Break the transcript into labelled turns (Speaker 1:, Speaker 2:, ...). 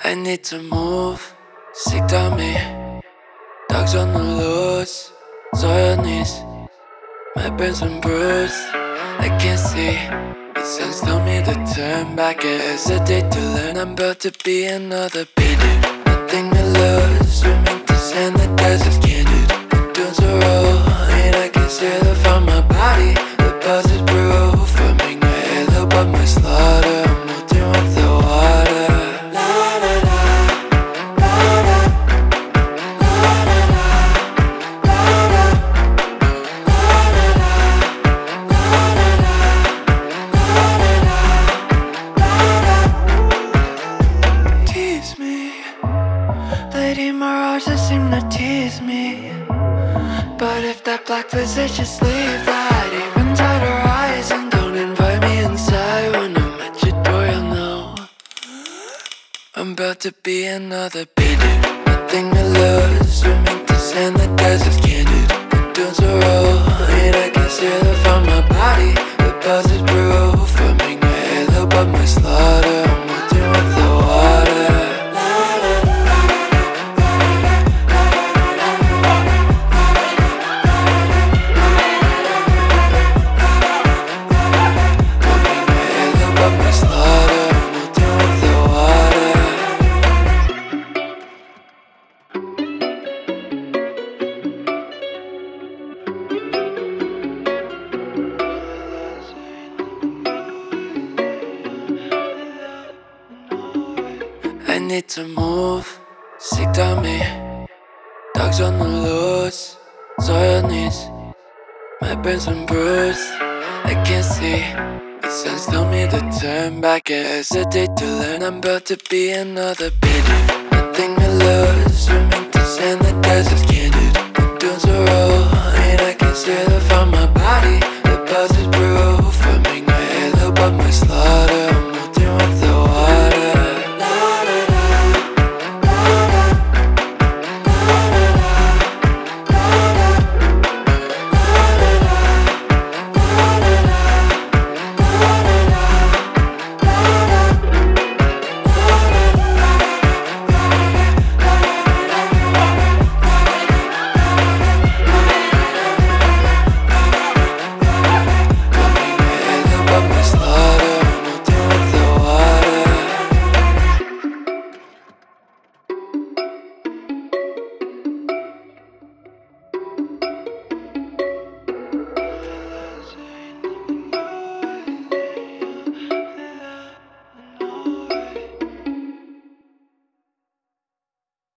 Speaker 1: I need to move, sick on me. Dogs on the loose, so your knees. My brain's been bruised, I can't see. The signs tell me to turn back. I hesitate to learn. I'm about to be another baby. Nothing to lose, we make this and the desert's candid. The dunes are rolling, I can see the from my body. The buzz is proof, forming a halo above my slaughter. I'm melting with the water. Lady Mirage, they seem to tease me. But if that black visage, just leave that. Even tighter eyes, and don't invite me inside. When I'm at your door, you'll know I'm about to be another baby. Nothing to lose, we make this and the desert's candid. The dunes are rolling, I can see the from my body. The buzz is proof, forming a halo above my slaughter. I'm melting with the water. I need to move, sick on me. Dogs on the loose, so your knees. My brain's been bruised, I can't see. The signs tell me to turn back. I hesitate to learn. I'm about to be another baby. Nothing to lose, we make this and the desert's candid. The dunes are rolling, I can see the from my body. The buzz is